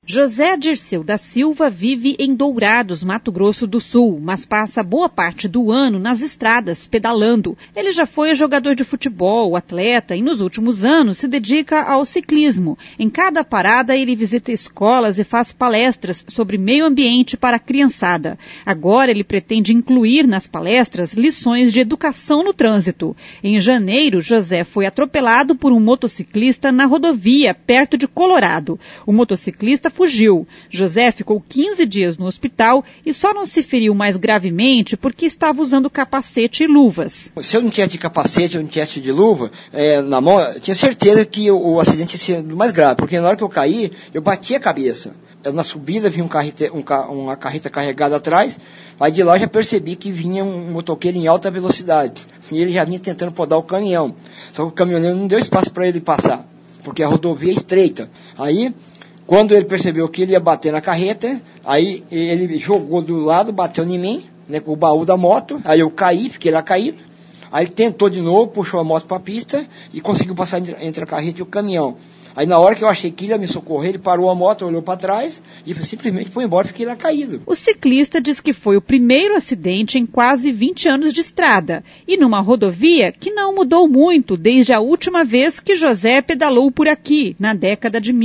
José Dirceu da Silva vive em Dourados, Mato Grosso do Sul, mas passa boa parte do ano nas estradas, pedalando. Ele já foi jogador de futebol, atleta e nos últimos anos se dedica ao ciclismo. Em cada parada ele visita escolas e faz palestras sobre meio ambiente para a criançada. Agora ele pretende incluir nas palestras lições de educação no trânsito. Em janeiro, José foi atropelado por um motociclista na rodovia, perto de Colorado. O motociclista fugiu. José ficou 15 dias no hospital e só não se feriu mais gravemente porque estava usando capacete e luvas. Se eu não tivesse de capacete ou não tivesse de luva na mão, eu tinha certeza que o acidente ia ser mais grave, porque na hora que eu caí, eu bati a cabeça. Na subida vinha uma carreta carregada atrás, aí de lá eu já percebi que vinha um motoqueiro em alta velocidade. E ele já vinha tentando podar o caminhão. Só que o caminhoneiro não deu espaço para ele passar, porque a rodovia é estreita. Aí, quando ele percebeu que ele ia bater na carreta, aí ele jogou do lado, bateu em mim, né, com o baú da moto, aí eu caí, fiquei lá caído, aí ele tentou de novo, puxou a moto para a pista e conseguiu passar entre a carreta e o caminhão. Aí na hora que eu achei que ele ia me socorrer, ele parou a moto, olhou para trás e simplesmente foi embora, fiquei lá caído. O ciclista diz que foi o primeiro acidente em quase 20 anos de estrada e numa rodovia que não mudou muito desde a última vez que José pedalou por aqui, na década de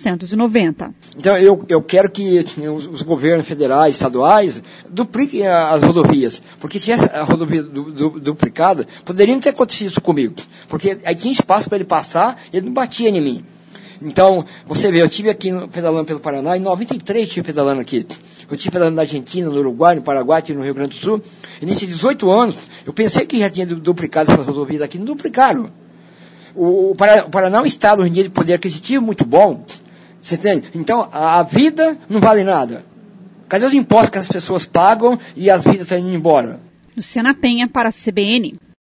1990. Então eu quero que os governos federais, estaduais, dupliquem as rodovias, porque se essa rodovia duplicada, poderia não ter acontecido isso comigo, porque aí tinha espaço para ele passar, ele não batia em mim. Então, você vê, eu estive aqui pedalando pelo Paraná, em 93 estive pedalando aqui. Eu estive pedalando na Argentina, no Uruguai, no Paraguai, no Rio Grande do Sul. E nesses 18 anos, eu pensei que já tinha duplicado essas rodovias aqui, não duplicaram. O Paraná é um estado hoje em dia de poder aquisitivo muito bom. Você entende? Então, a vida não vale nada. Cadê os impostos que as pessoas pagam e as vidas estão indo embora? Luciana Penha para a CBN.